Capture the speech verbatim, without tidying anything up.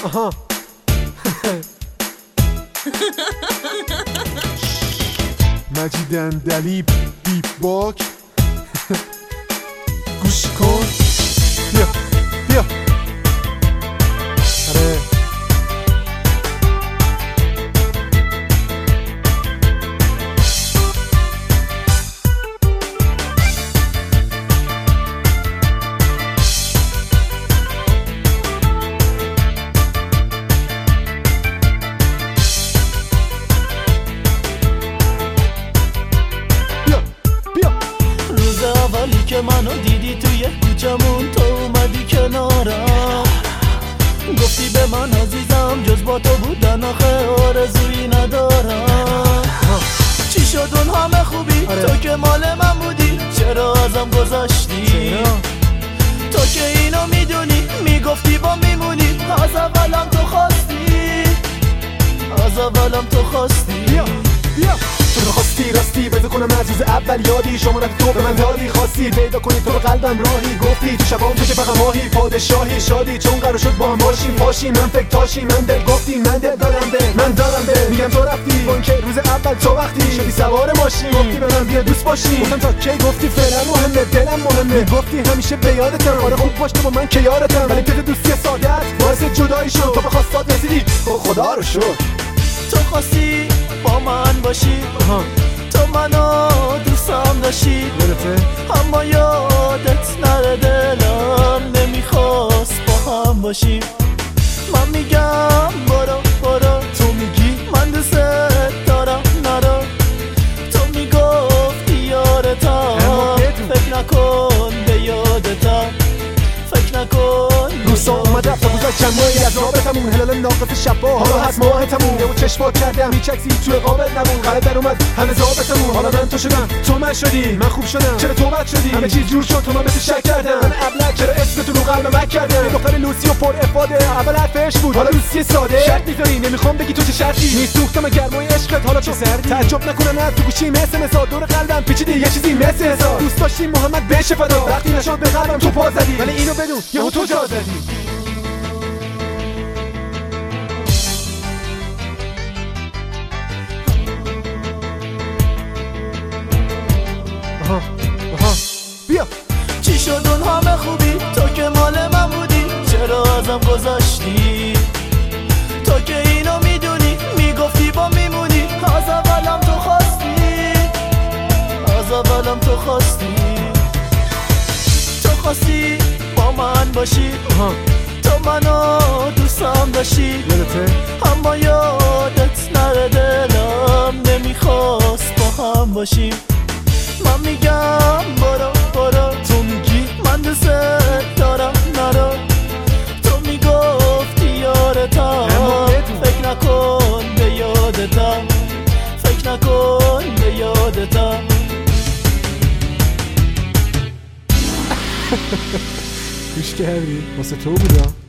آها مجید اندلیب بیپ باک گوش کن بیا بیا آره اولی که منو دیدی توی کوچمون تو اومدی کنارم گفتی به من عزیزم جز با تو بودن آخه آرزویی ندارم چی شد اون همه خوبی آره. تو که مال من بودی چرا ازم گذاشتی تو که اینو میدونی میگفتی با میمونی از اولم تو خواستی از اولم تو خواستی بیا بیا تو خواستی راستی بده کنم از روز اول یادی شمارت تو به من دادی خواستی پیدا کنی تو رو قلبم راهی گفتی تو شبام تو که فقط ماهی پادشاهی شادی چون قرار شد با هم باشیم پاشی من فکر تاشی من دل گفتی من دل دارم به من دارم به میگم تو رفتی اون که روز اول تو وقتی شدی سوار ماشین گفتی به من بیا دوست باشی گفتم تا کی گفتی فعلا مهمه دلم مهمه گفتی همیشه به یادتم آره خوب باش تو با من که یارتم ولی تو دوستی سادت باعث جدایی شد تو به خواستات رسیدی خدا رو شکر تو خواستی با من باشی تو منو دوستم داشتی اما یادت نره دلم نمیخواست با هم باشی من میگم برو برو تو میگی من دوست دارم نرو تو میگفتی یارتم فکر نکن به یادتم فکر نکن روسا اومد رفت بوزد چندمایی از رابطمون هلال ناقص شبا حالا هست ماهتمون یه و چشم پاک کردم هیچ عکسی توی قابل نبود قرار در اومد همه ضابطمون حالا من تو شدم تو من شدی من خوب شدم چرا تو بد شدی همه چیز جور شد تو من مثل شک کردم من ابلک چرا اسم تو رو قلب مک کردم یه دختر لوسی و پر افاده اول حرفش بود حالا لوسی ساده شرط میذاری نمیخوام بگی تو چه شرطی میسوختم گرمای عشقت حالا چه سردی تعجب نکنم نه تو گوشی مثل مثال دور قلبم پیچیدی یه چیزی مثل هزار دوست داشتیم محمد بشه فدا وقتی نشد به قلبم تو پا زدی ولی اینو بدون یهو تو جا زدی آها آها بیا چی شد اون همه خوبی تو که مال من بودی چرا ازم گذاشتی تو که اینو میدونی میگفتی با میمونی از اولم تو خواستی از اولم تو خواستی تو خواستی با من باشی تو منو دوستم داشتی اما یادت نره دلم نمیخواست با هم باشی من میگم برو برو تو میگی من دوست دارم نرو تو میگفتی یارتم فکر نکن به یادتم فکر نکن به یادتم گوش کردی؟ واسه تو بودم